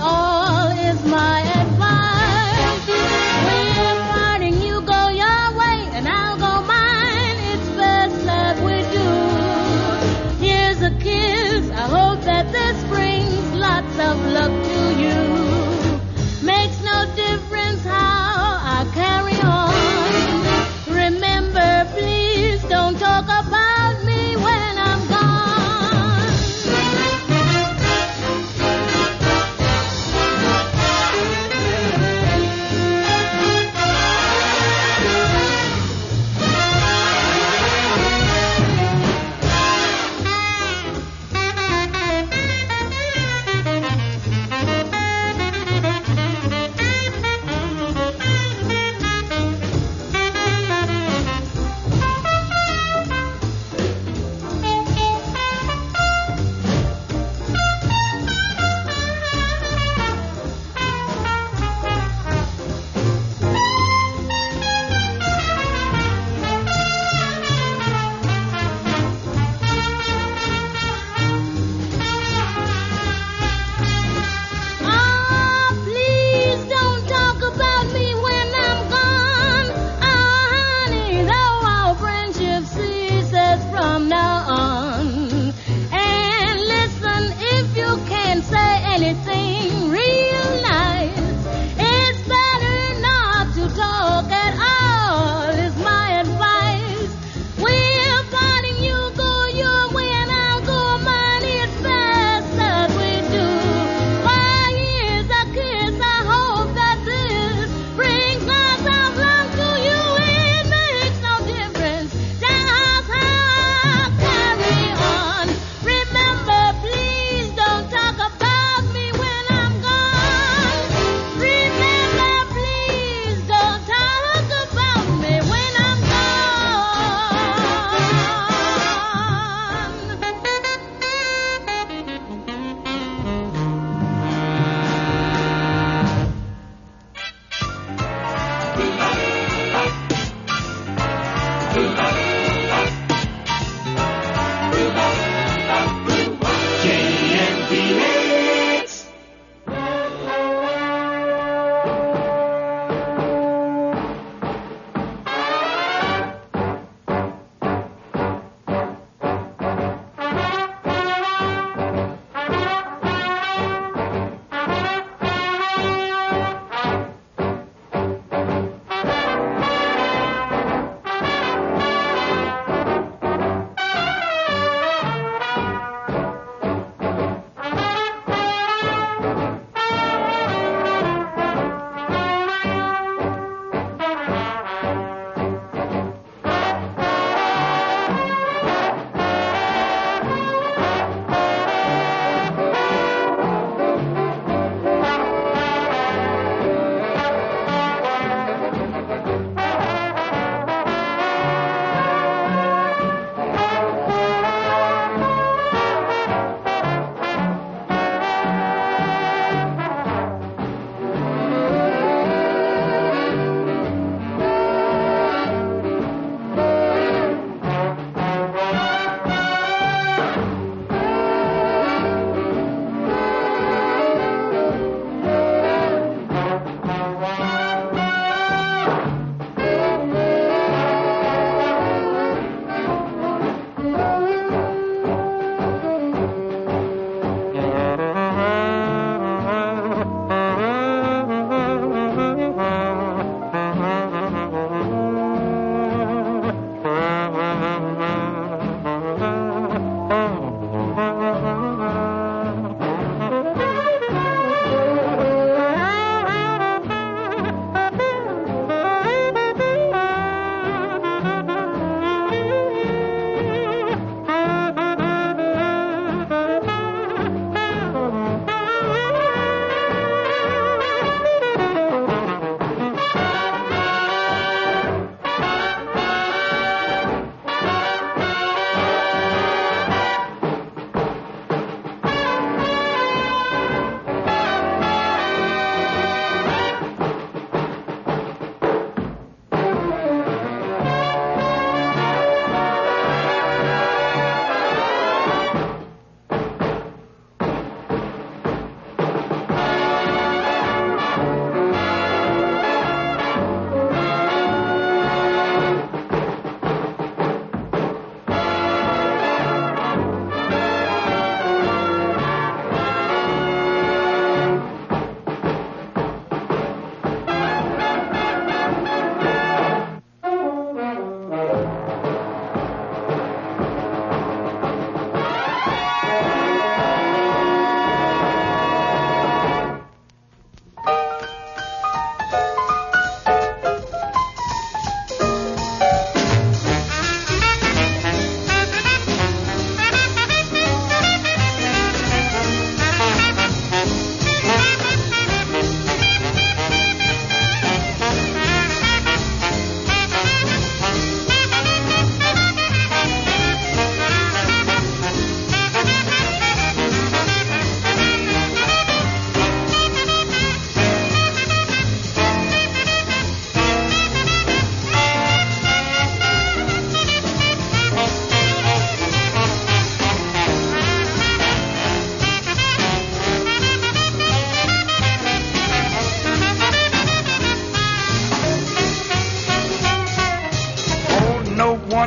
all is my advice. We're parting, you go your way and I'll go mine. It's best that we do. Here's a kiss, I hope that this brings lots of luck to you. Makes no difference how I carry on. Remember, please don't talk about me when I'm gone.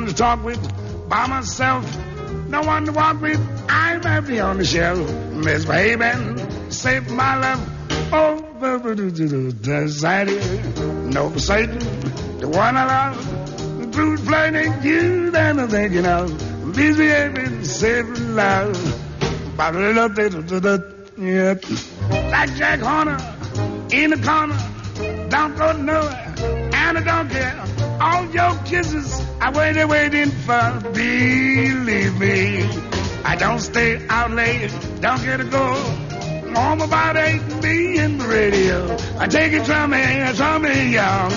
to talk with by myself. No one to walk with. I'm happy on the shelf. Misbehaving, save my love. Oh, no Satan, the one I love. The truth plain ain't you that I'm thinking of. Misbehaving, saving love. Yep. Like Jack Horner in the corner. Don't go nowhere, and I don't care. All your kisses I waiting for. Believe me, I don't stay out late, don't get to go home about 8 being the radio. I take it from me, young.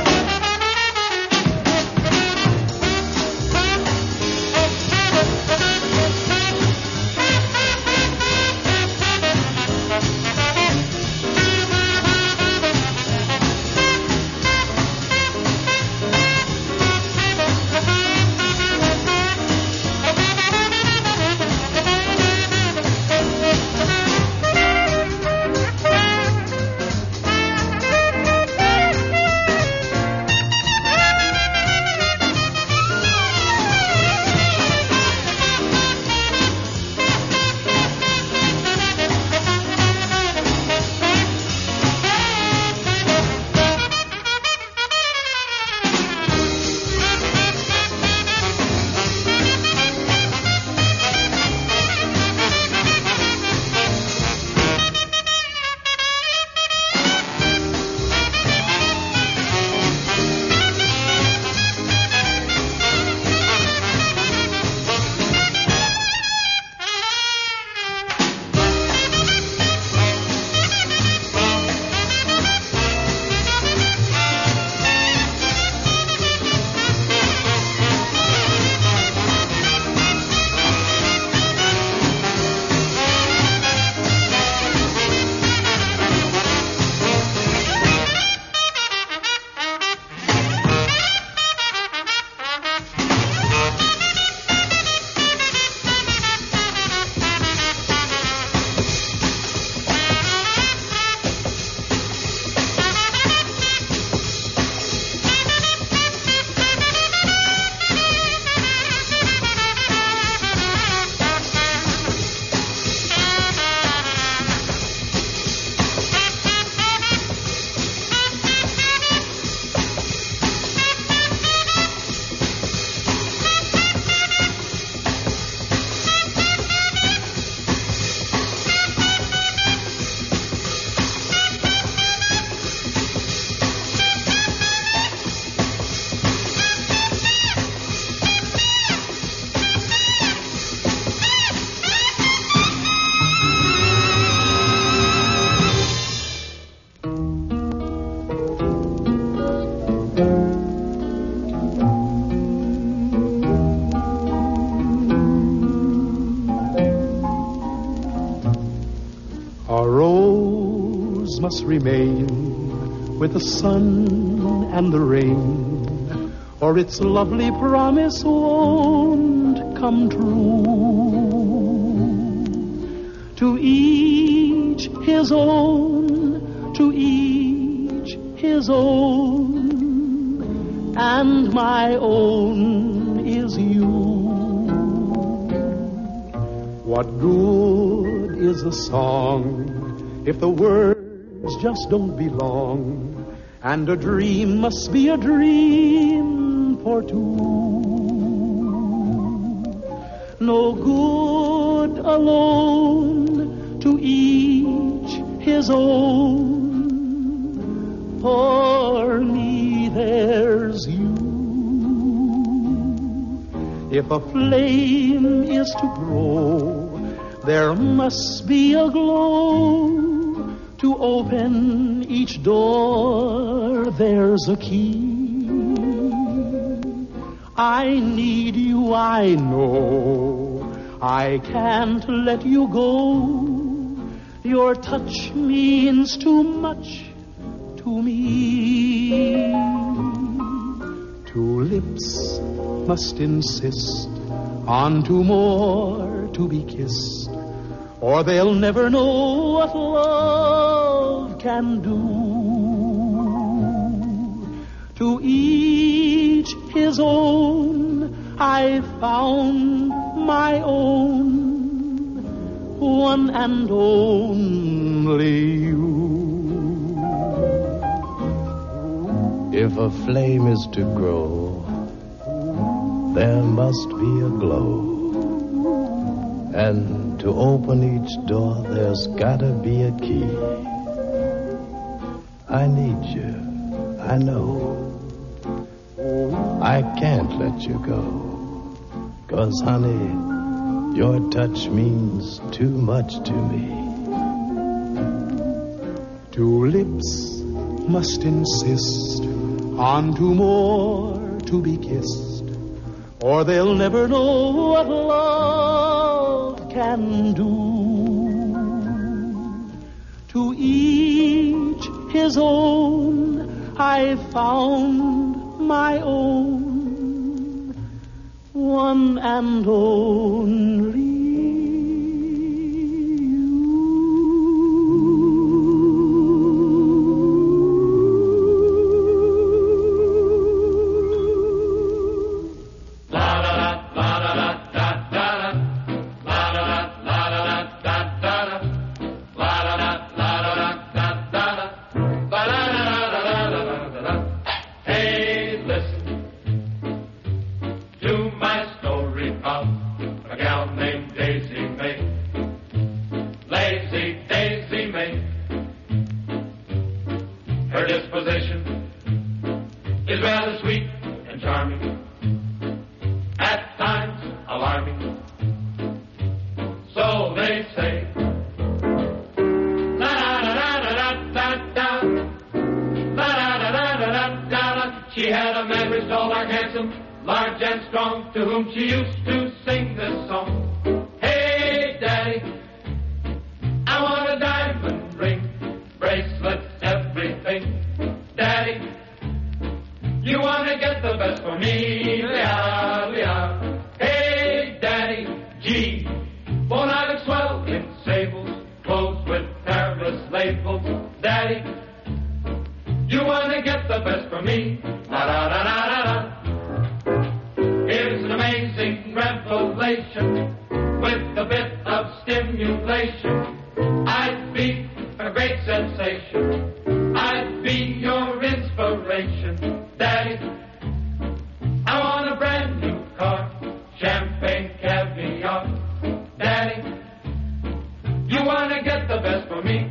Must remain with the sun and the rain, or its lovely promise won't come true. To each his own, to each his own, and my own is you. What good is a song if the words just don't belong, and a dream must be a dream for two. No good alone, to each his own. For me there's you. If a flame is to grow, there must be a glow. To open each door, there's a key. I need you, I know. I can't let you go. Your touch means too much to me. Two lips must insist on two more to be kissed, or they'll never know what love can do. To each his own, I found my own, one and only you. If a flame is to grow, there must be a glow. And to open each door, there's gotta be a key. I need you, I know. I can't let you go. 'Cause, honey, your touch means too much to me. Two lips must insist on two more to be kissed, or they'll never know what love can do. To each his own, I found my own, one and only you. Her disposition is rather sweet and charming, at times alarming. So they say. La-da-da-da-da-da-da-da. La-da-da-da-da-da-da. She had a man rich, tall, dark, handsome, large and strong, to whom she used to sing this song. Hey, Daddy, I want a diamond ring, bracelets, everything. Daddy, you want to get the best for me, Leah, Leah. Hey, Daddy, gee, won't I look swell in sables, clothes with Paris labels? Daddy, you want to get the best for me, la-da-da-da-da-da. Here's an amazing revelation with a bit of stimulation. I'd be a great sensation. I'd be your inspiration. Daddy, I want a brand new car, champagne, caviar. Daddy, you want to get the best for me.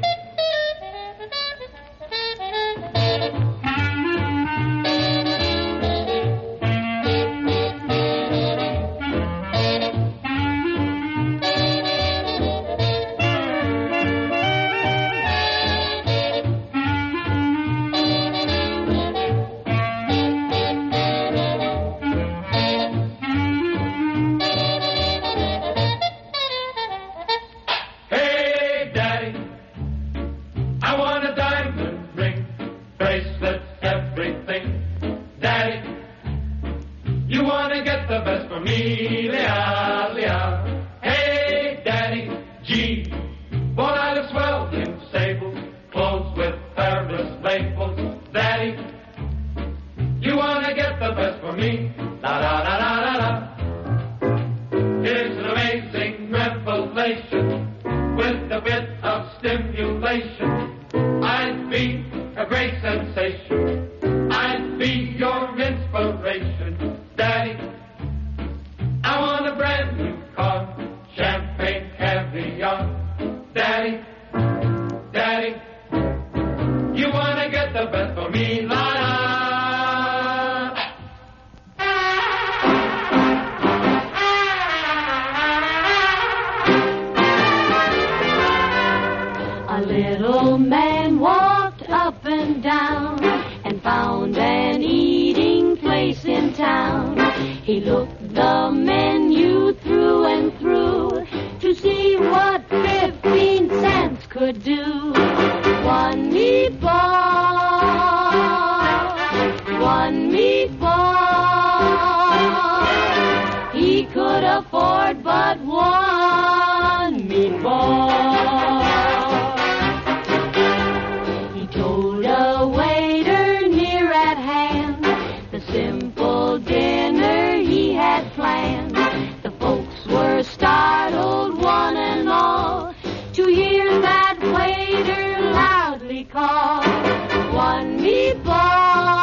we call one meatball.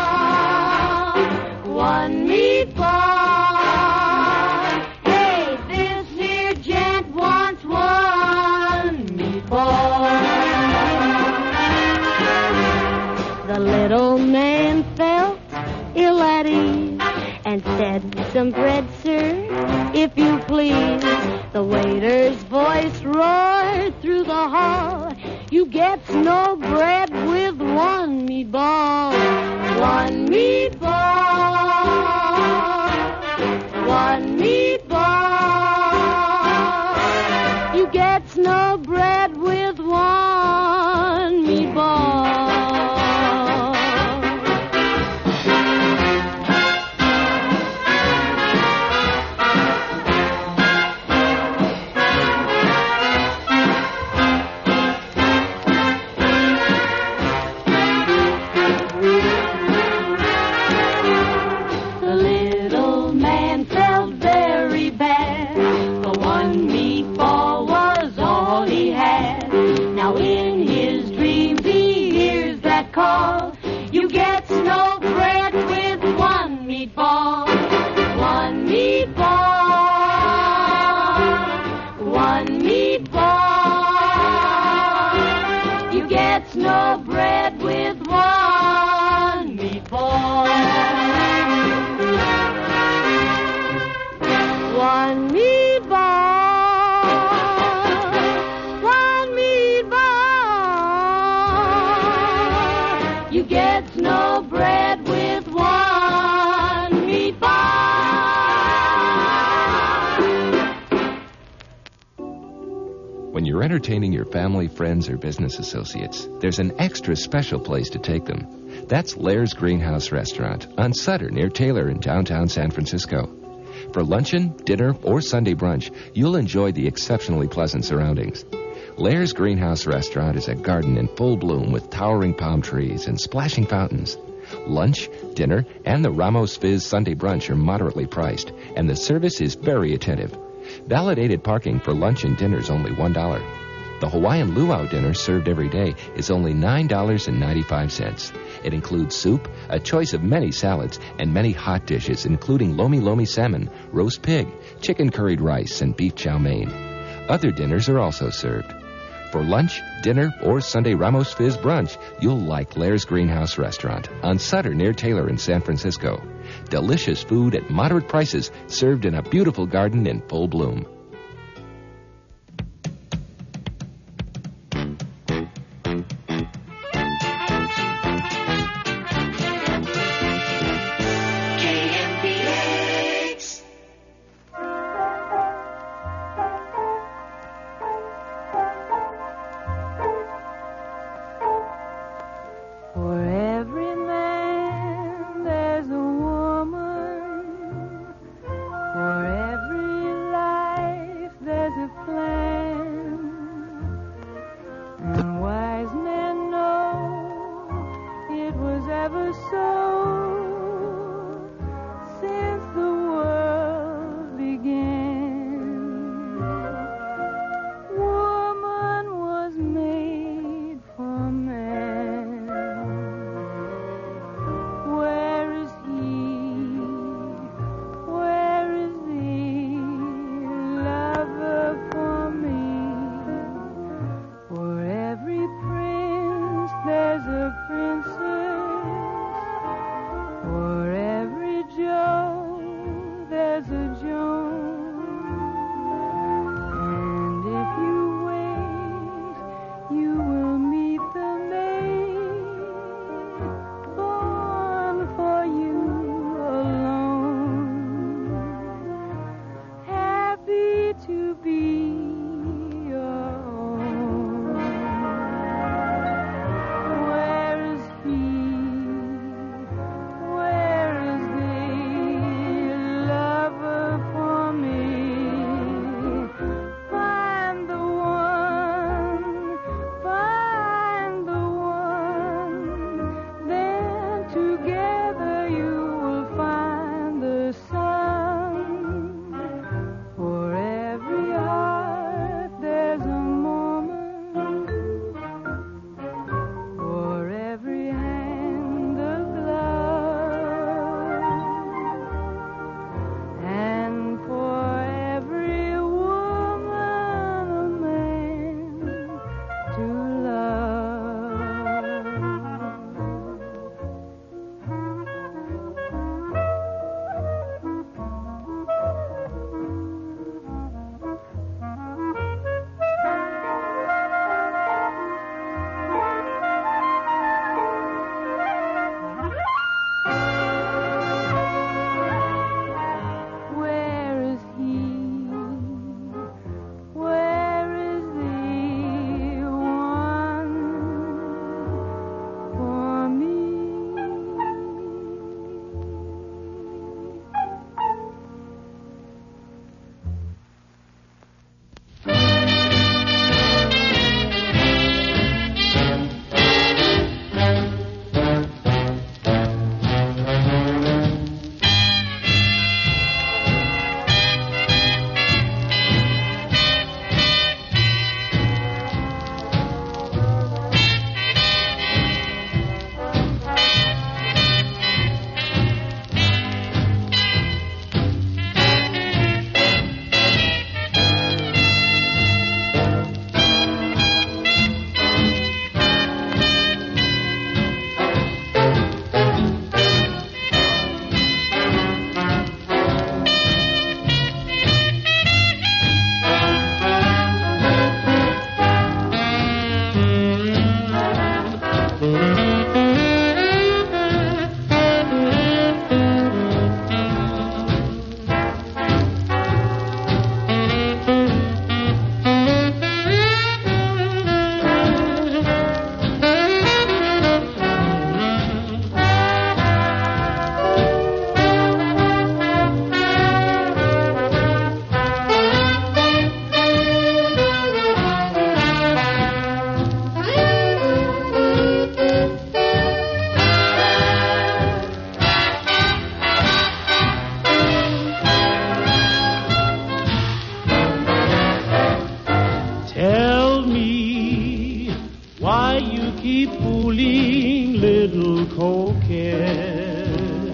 One meatball. Hey, this here gent wants one meatball. The little man felt ill at ease and said, some bread, sir, if you please. The waiter's voice roared through the hall. You get no bread with one meatball. One meatball. One meatball. You get no bread with one meatball. When you're entertaining your family, friends, or business associates, there's an extra special place to take them. That's Lair's Greenhouse Restaurant on Sutter near Taylor in downtown San Francisco. For luncheon, dinner, or Sunday brunch, you'll enjoy the exceptionally pleasant surroundings. Lair's Greenhouse Restaurant is a garden in full bloom with towering palm trees and splashing fountains. Lunch, dinner, and the Ramos Fizz Sunday brunch are moderately priced, and the service is very attentive. Validated parking for lunch and dinner is only $1. The Hawaiian luau dinner served every day is only $9.95. It includes soup, a choice of many salads, and many hot dishes, including lomi lomi salmon, roast pig, chicken curried rice, and beef chow mein. Other dinners are also served. For lunch, dinner, or Sunday Ramos Fizz brunch, you'll like Lair's Greenhouse Restaurant on Sutter near Taylor in San Francisco. Delicious food at moderate prices, served in a beautiful garden in full bloom. For every life little coquette,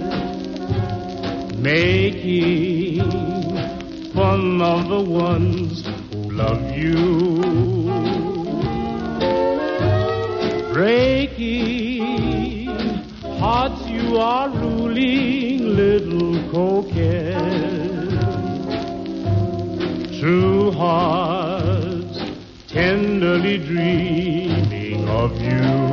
making fun of the ones who love you, breaking hearts you are ruling, little coquette. True hearts tenderly dreaming of you.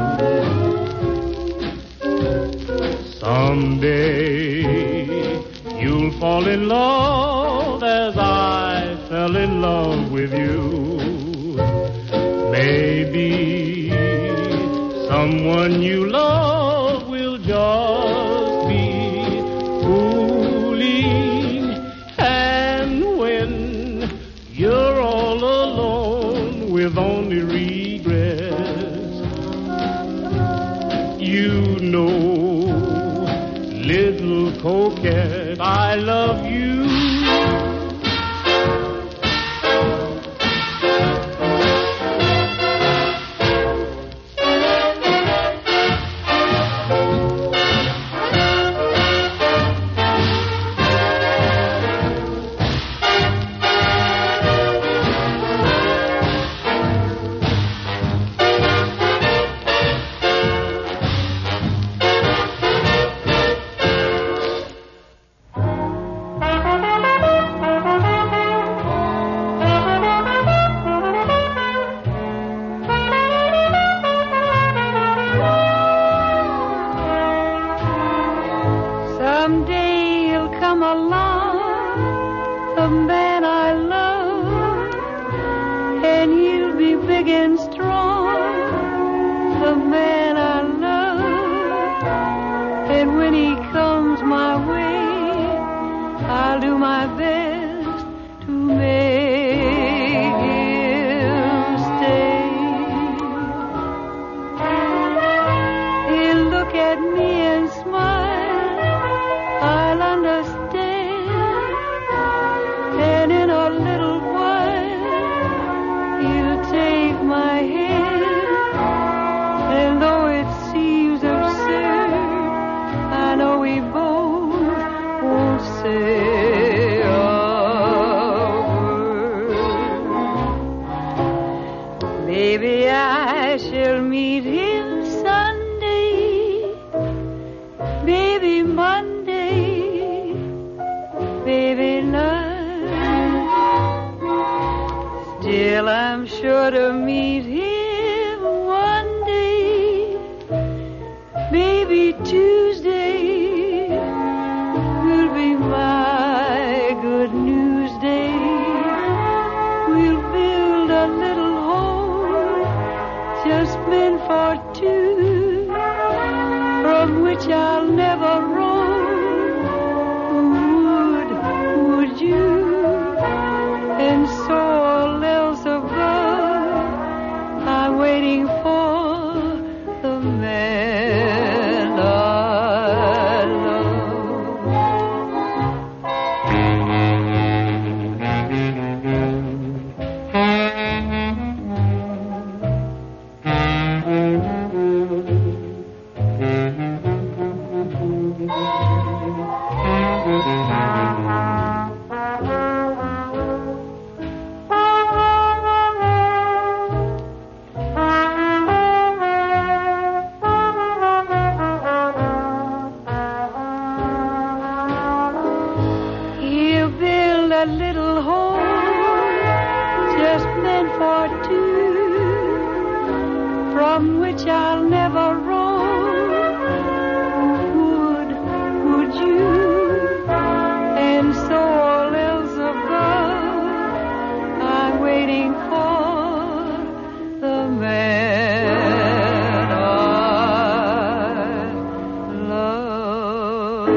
Someday you'll fall in love as I fell in love with you. Maybe someone you love will just be fooling. And when you're all alone with only regrets, you know, little coquette, I love you. Someday he'll come along, the man I love, and he'll be big and strong, the man I love. And when he comes my way, I'll do my best to make him stay. He'll look at me and smile, I'll understand, and in a little while he'll take my hand. And though it seems absurd, I know we both won't say a word. Maybe I shall meet him Sunday, maybe Monday, maybe night. Still I'm sure to meet him one day, maybe Tuesday will be my good news day. We'll build a little home just meant for two, from which I'll never roam. Would you? And so all else above, I'm waiting for the man I He'll build a little home just meant for two, from which I'll never roam. Would you? And so all else above, I'm waiting for the man I love.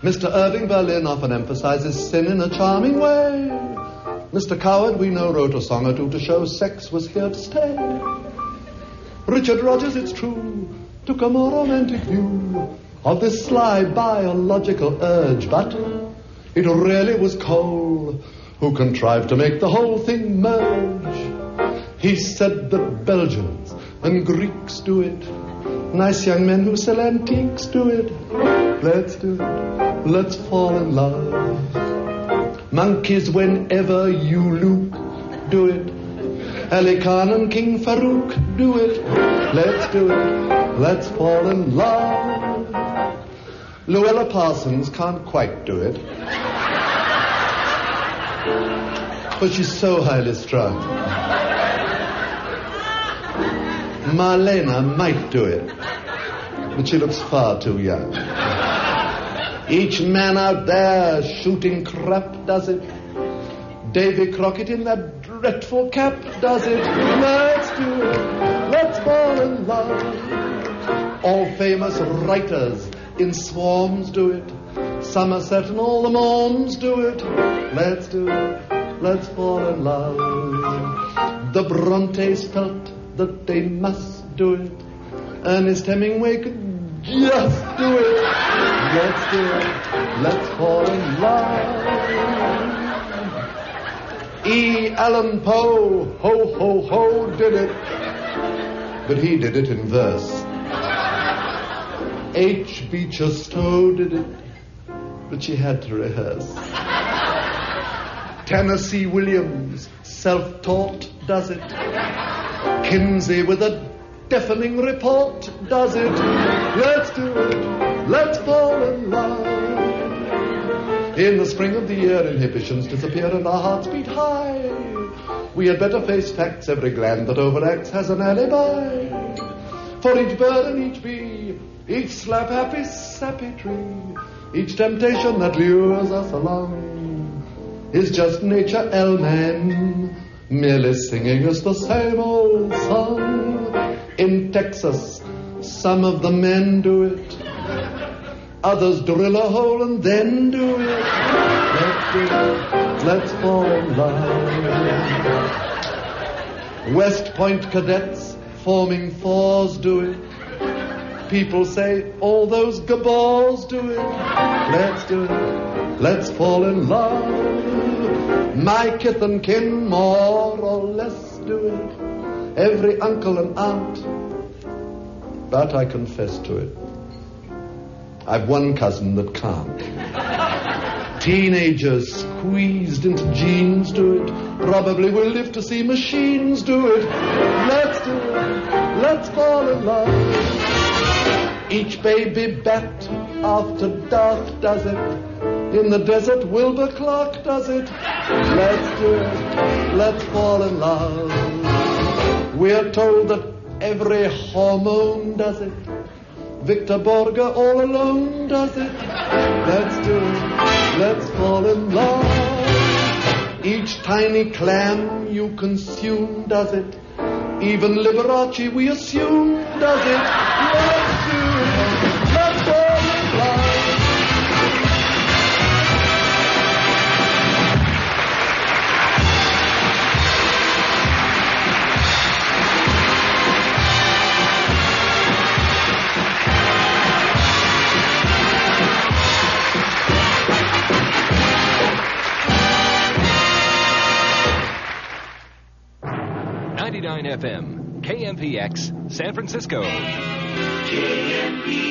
Mr. Irving Berlin often emphasizes sin in a charming way. Mr. Coward, we know, wrote a song or two to show sex was here to stay. Richard Rogers, it's true, took a more romantic view of this sly biological urge, but it really was Cole who contrived to make the whole thing merge. He said that Belgians and Greeks do it. Nice young men who sell antiques do it. Let's do it. Let's fall in love. Monkeys whenever you look, do it. Ali Khan and King Farouk, do it. Let's do it. Let's fall in love. Luella Parsons can't quite do it, but she's so highly strung. Marlena might do it, but she looks far too young. Each man out there shooting crap does it. Davy Crockett in that dreadful cap does it. Let's do it. Let's fall in love. All famous writers in swarms do it. Somerset and all the moms do it. Let's do it. Let's fall in love. The Brontes felt that they must do it. Ernest Hemingway could just do it. Let's do it. Let's fall in love. E. Allan Poe, ho, ho, ho, did it. But he did it in verse. H. Beecher Stowe did it, but she had to rehearse. Tennessee Williams, self-taught, does it. Kinsey with a deafening report does it. Let's do it. Let's fall in love. In the spring of the year, inhibitions disappear and our hearts beat high. We had better face facts. Every gland that overacts has an alibi. For each bird and each bee, each slap-happy, sappy tree, each temptation that lures us along is just nature, L-man, merely singing us the same old song. In Texas, some of the men do it. Others drill a hole and then do it. Let's do it. Let's fall in love. West Point cadets forming fours do it. People say all those gabors do it. Let's do it. Let's fall in love. My kith and kin more or less do it. Every uncle and aunt. But I confess to it, I've one cousin that can't. Teenagers squeezed into jeans do it. Probably will live to see machines do it. Let's do it. Let's fall in love. Each baby bat after dark does it. In the desert, Wilbur Clark does it. Let's do it. Let's fall in love. We're told that every hormone does it. Victor Borge all alone does it. Let's do it. Let's fall in love. Each tiny clam you consume does it. Even Liberace we assume does it. Let's do it. Let's fall in love. FM, KMPX, San Francisco. KMPX.